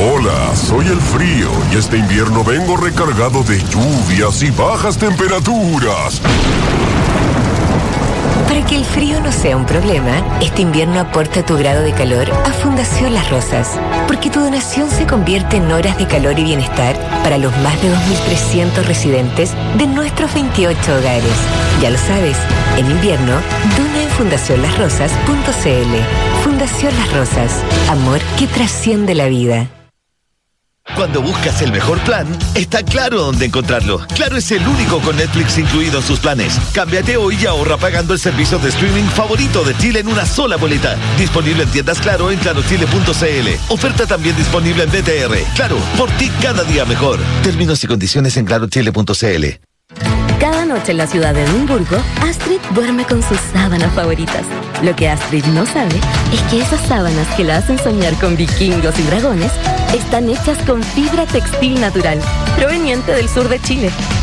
Hola, soy el frío y este invierno vengo recargado de lluvias y bajas temperaturas. Para que el frío no sea un problema, este invierno aporta tu grado de calor a Fundación Las Rosas, porque tu donación se convierte en horas de calor y bienestar para los más de 2.300 residentes de nuestros 28 hogares. Ya lo sabes, en invierno, dona en fundacionlasrosas.cl. Fundación Las Rosas, amor que trasciende la vida. Cuando buscas el mejor plan, está Claro dónde encontrarlo. Claro es el único con Netflix incluido en sus planes. Cámbiate hoy y ahorra pagando el servicio de streaming favorito de Chile en una sola boleta. Disponible en tiendas Claro en clarochile.cl. Oferta también disponible en BTR. Claro, por ti cada día mejor. Términos y condiciones en clarochile.cl. Cada noche en la ciudad de Edimburgo, Astrid duerme con sus sábanas favoritas. Lo que Astrid no sabe es que esas sábanas que la hacen soñar con vikingos y dragones están hechas con fibra textil natural, proveniente del sur de Chile.